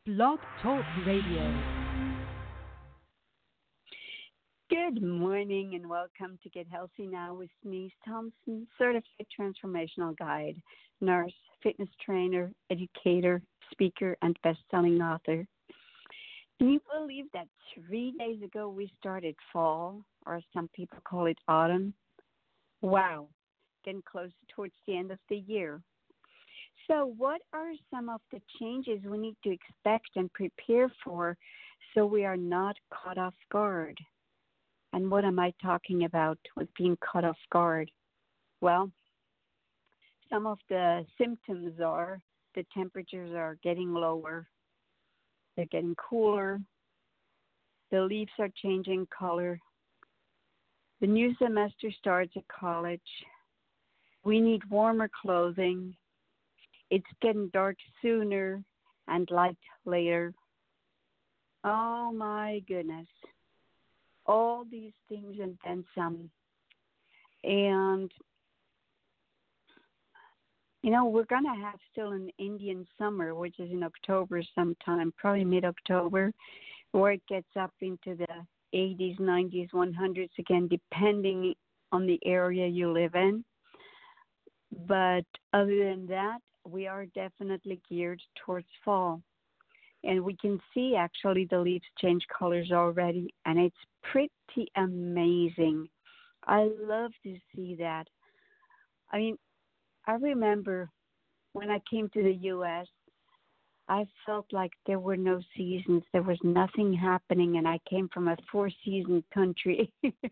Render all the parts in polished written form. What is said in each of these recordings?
Blog Talk Radio. Good morning and welcome to Get Healthy Now with Denise Thompson, certified transformational guide, nurse, fitness trainer, educator, speaker, and best-selling author. Can you believe that 3 days ago we started fall, or some people call it autumn? Wow, getting closer towards the end of the year. So what are some of the changes we need to expect and prepare for so we are not caught off guard? And what am I talking about with being caught off guard? Well, some of the symptoms are the temperatures are getting lower, they're getting cooler, the leaves are changing color, the new semester starts at college, we need warmer clothing, it's getting dark sooner and light later. Oh my goodness. All these things and then some. And, we're going to have still an Indian summer, which is in October sometime, probably mid-October, where it gets up into the 80s, 90s, 100s again, depending on the area you live in. But other than that, we are definitely geared towards fall. And we can see actually the leaves change colors already, and it's pretty amazing. I love to see that. I mean, I remember when I came to the U.S., I felt like there were no seasons. There was nothing happening, and I came from a four-season country.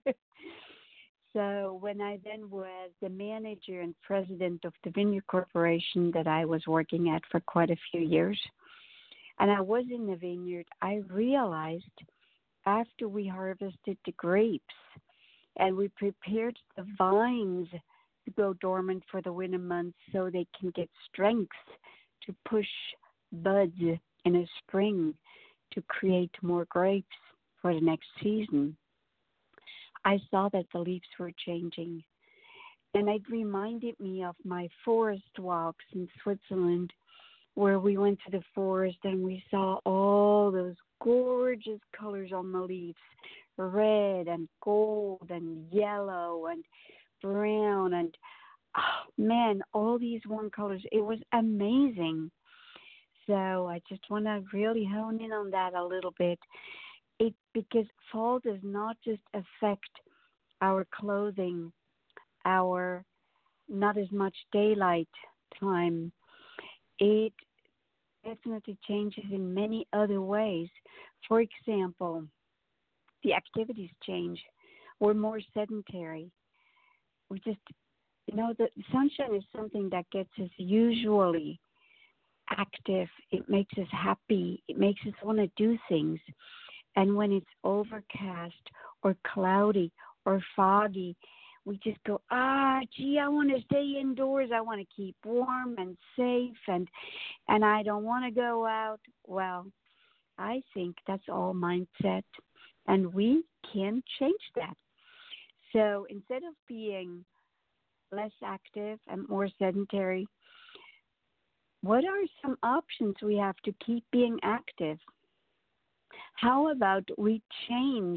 So when I then was the manager and president of the Vineyard Corporation that I was working at for quite a few years, and I was in the vineyard, I realized after we harvested the grapes and we prepared the vines to go dormant for the winter months so they can get strength to push buds in the spring to create more grapes for the next season, I saw that the leaves were changing. And it reminded me of my forest walks in Switzerland, where we went to the forest and we saw all those gorgeous colors on the leaves, red and gold and yellow and brown and, all these warm colors. It was amazing. So I just want to really hone in on that a little bit. Because fall does not just affect our clothing, our not as much daylight time. It definitely changes in many other ways. For example, the activities change. We're more sedentary. We just, the sunshine is something that gets us usually active. It makes us happy. It makes us want to do things. And when it's overcast or cloudy or foggy, we just go, I want to stay indoors. I want to keep warm and safe, and I don't want to go out. Well, I think that's all mindset, and we can change that. So instead of being less active and more sedentary, what are some options we have to keep being active? How about we change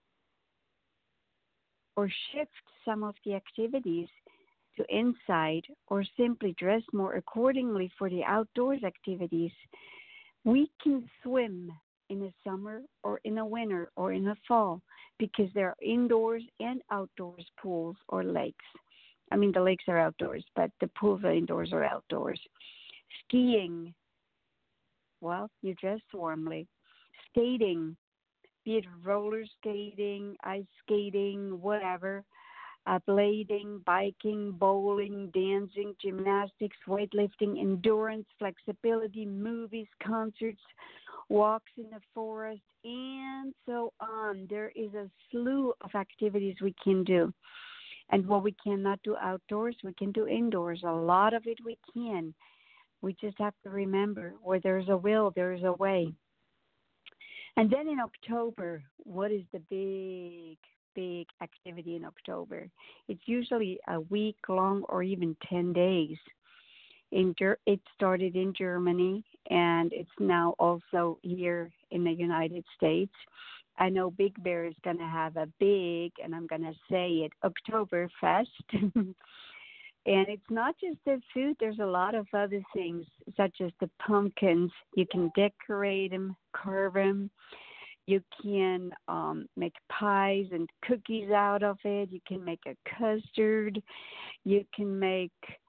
or shift some of the activities to inside, or simply dress more accordingly for the outdoors activities? We can swim in the summer or in the winter or in the fall because there are indoors and outdoors pools or lakes. I mean, the lakes are outdoors, but the pools are indoors or outdoors. Skiing, well, you dress warmly. Skating, be it roller skating, ice skating, whatever, blading, biking, bowling, dancing, gymnastics, weightlifting, endurance, flexibility, movies, concerts, walks in the forest, and so on. There is a slew of activities we can do. And what we cannot do outdoors, we can do indoors. A lot of it we can. We just have to remember, where there's a will, there is a way. And then in October, what is the big activity in October? It's usually a week long or even 10 days. It started in Germany, and it's now also here in the United States. I know Big Bear is going to have a big, and I'm going to say it, Oktoberfest. And it's not just the food. There's a lot of other things, such as the pumpkins. You can decorate them, carve them. You can make pies and cookies out of it. You can make a custard. You can make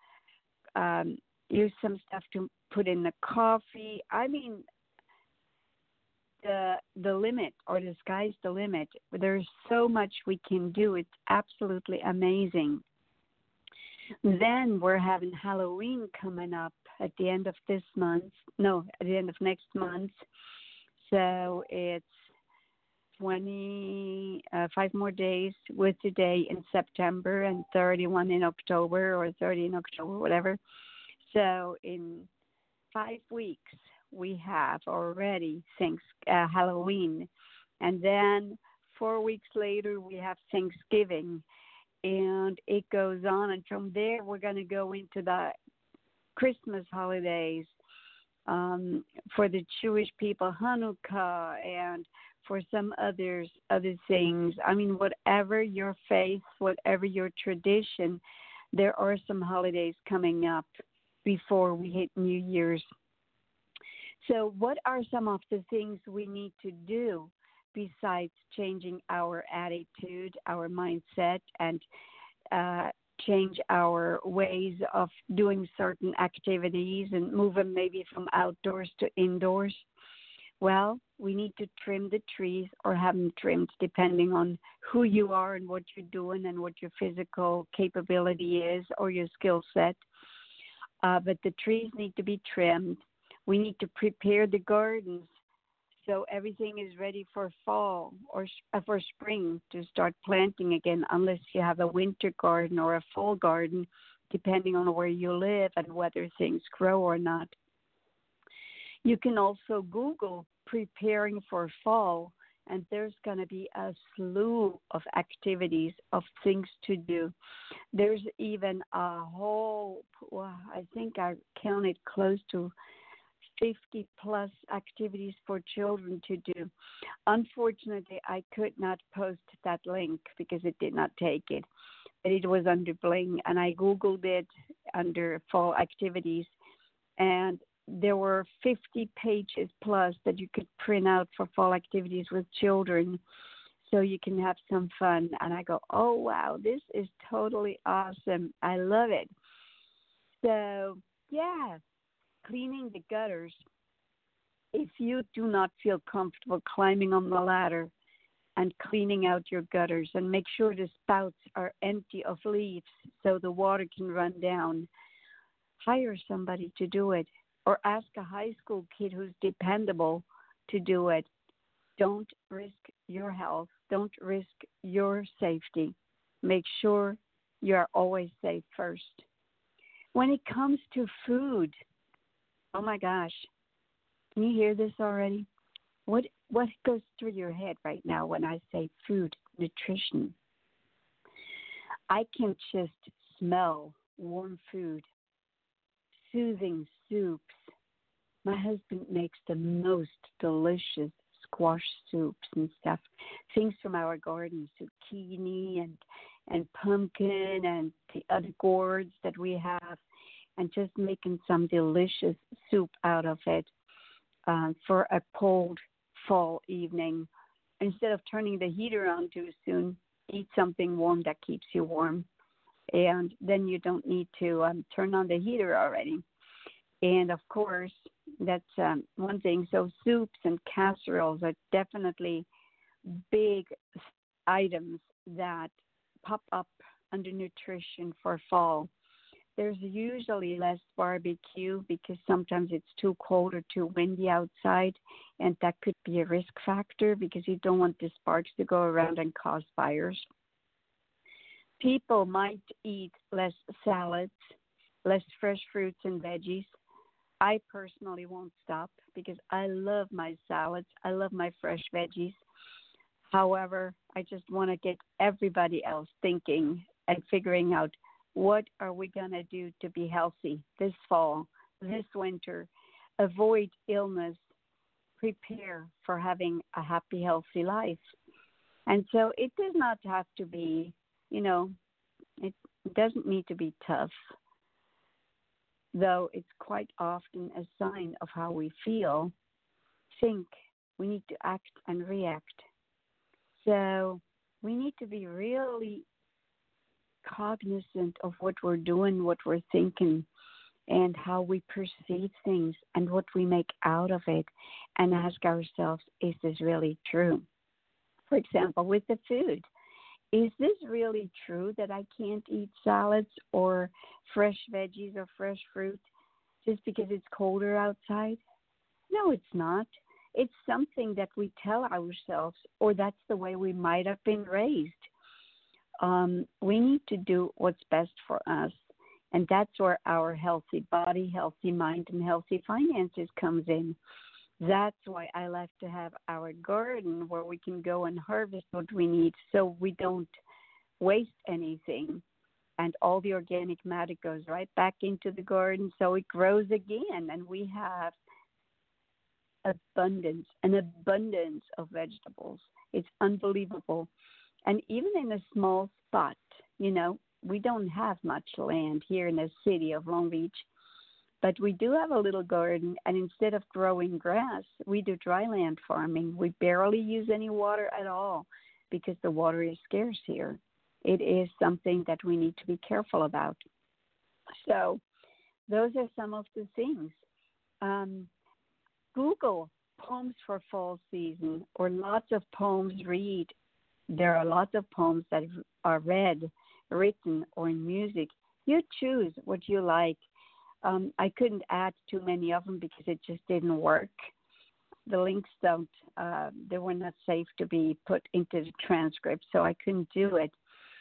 use some stuff to put in the coffee. I mean, the limit, or the sky's the limit. There's so much we can do. It's absolutely amazing. Then we're having Halloween coming up at the end of this month. No, at the end of next month. So it's 5 more days with today in September and 31 in October, or 30 in October, whatever. So in 5 weeks, we have already Halloween. And then 4 weeks later, we have Thanksgiving. And it goes on. And from there, we're going to go into the Christmas holidays, for the Jewish people, Hanukkah, and for some other things. I mean, whatever your faith, whatever your tradition, there are some holidays coming up before we hit New Year's. So what are some of the things we need to do besides changing our attitude, our mindset, and change our ways of doing certain activities and move them maybe from outdoors to indoors? Well, we need to trim the trees, or have them trimmed, depending on who you are and what you're doing and what your physical capability is, or your skill set. But the trees need to be trimmed. We need to prepare the gardens so everything is ready for fall, or for spring, to start planting again, unless you have a winter garden or a fall garden, depending on where you live and whether things grow or not. You can also Google preparing for fall, and there's going to be a slew of activities, of things to do. There's even a whole, I think I counted close to 50 plus activities for children to do. Unfortunately, I could not post that link because it did not take it. But it was under Bling, and I Googled it under fall activities, and there were 50 pages plus that you could print out for fall activities with children, so you can have some fun. And I go, oh, wow, this is totally awesome. I love it. So, yeah. Cleaning the gutters. If you do not feel comfortable climbing on the ladder and cleaning out your gutters, and make sure the spouts are empty of leaves so the water can run down, hire somebody to do it, or ask a high school kid who's dependable to do it. Don't risk your health. Don't risk your safety. Make sure you are always safe first. When it comes to food, oh my gosh, can you hear this already? What goes through your head right now when I say food, nutrition? I can just smell warm food, soothing soups. My husband makes the most delicious squash soups and stuff, things from our garden, zucchini and pumpkin and the other gourds that we have, and just making some delicious soup out of it for a cold fall evening. Instead of turning the heater on too soon, eat something warm that keeps you warm. And then you don't need to turn on the heater already. And, of course, that's one thing. So soups and casseroles are definitely big items that pop up under nutrition for fall. There's usually less barbecue because sometimes it's too cold or too windy outside, and that could be a risk factor because you don't want the sparks to go around and cause fires. People might eat less salads, less fresh fruits and veggies. I personally won't stop because I love my salads. I love my fresh veggies. However, I just want to get everybody else thinking and figuring out, what are we going to do to be healthy this fall, this winter? avoid illness, prepare for having a happy, healthy life. And so it does not have to be, you know, it doesn't need to be tough, though it's quite often a sign of how we feel. Think, we need to act and react. So we need to be really cognizant of what we're doing, what we're thinking, and how we perceive things and what we make out of it, and ask ourselves, is this really true? For example, with the food, is this really true that I can't eat salads or fresh veggies or fresh fruit just because it's colder outside? No, it's not. It's something that we tell ourselves, or that's the way we might have been raised. We need to do what's best for us. And that's where our healthy body, healthy mind, and healthy finances comes in. That's why I like to have our garden where we can go and harvest what we need so we don't waste anything. And all the organic matter goes right back into the garden so it grows again. And we have an abundance of vegetables. It's unbelievable. And even in a small spot, you know, we don't have much land here in the city of Long Beach, but we do have a little garden, and instead of growing grass, we do dryland farming. We barely use any water at all because the water is scarce here. It is something that we need to be careful about. So those are some of the things. Google poems for fall season or lots of poems read. There are lots of poems that are read, written, or in music. You choose what you like. I couldn't add too many of them because it just didn't work. The links they were not safe to be put into the transcript, so I couldn't do it.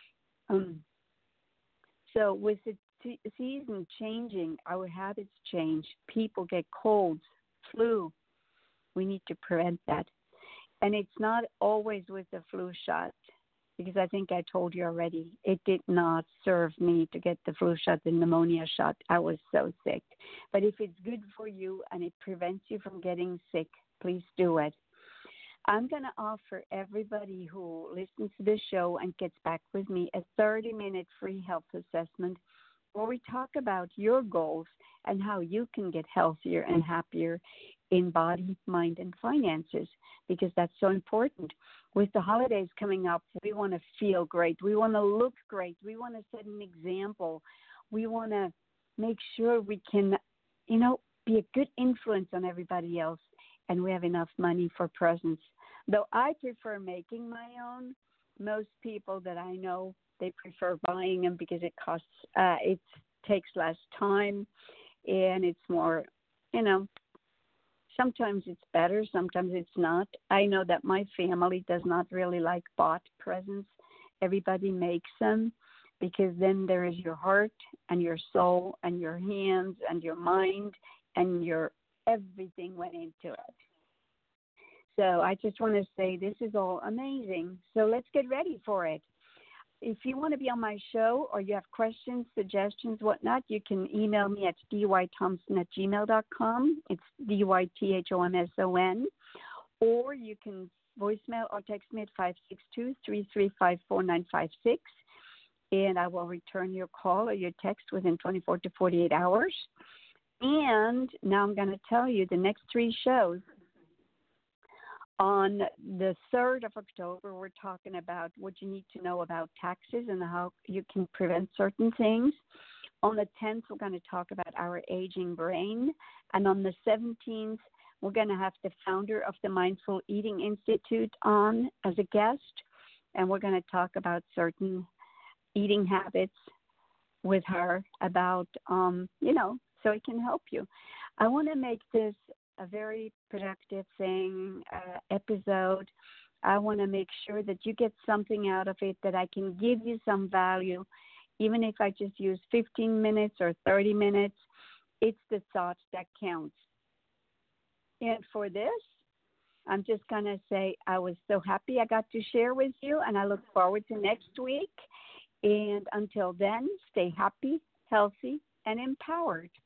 So with the season changing, our habits change. People get colds, flu. We need to prevent that. And it's not always with the flu shot, because I think I told you already, it did not serve me to get the flu shot, the pneumonia shot. I was so sick. But if it's good for you and it prevents you from getting sick, please do it. I'm going to offer everybody who listens to this show and gets back with me a 30-minute free health assessment where we talk about your goals and how you can get healthier and happier in body, mind, and finances, because that's so important. With the holidays coming up, we want to feel great. We want to look great. We want to set an example. We want to make sure we can, be a good influence on everybody else, and we have enough money for presents. Though I prefer making my own, most people that I know, they prefer buying them because it takes less time, and it's more, sometimes it's better, sometimes it's not. I know that my family does not really like bought presents. Everybody makes them because then there is your heart and your soul and your hands and your mind and your everything went into it. So I just want to say this is all amazing. So let's get ready for it. If you want to be on my show or you have questions, suggestions, whatnot, you can email me at dythomson@gmail.com. It's DYTHOMSON. Or you can voicemail or text me at 562-335-4956. And I will return your call or your text within 24 to 48 hours. And now I'm going to tell you the next 3 shows. On the 3rd of October, we're talking about what you need to know about taxes and how you can prevent certain things. On the 10th, we're going to talk about our aging brain. And on the 17th, we're going to have the founder of the Mindful Eating Institute on as a guest. And we're going to talk about certain eating habits with her about, so it can help you. I want to make this a very productive episode. I want to make sure that you get something out of it, that I can give you some value, even if I just use 15 minutes or 30 minutes. It's the thought that counts. And for this, I'm just going to say I was so happy I got to share with you, and I look forward to next week. And until then, stay happy, healthy, and empowered.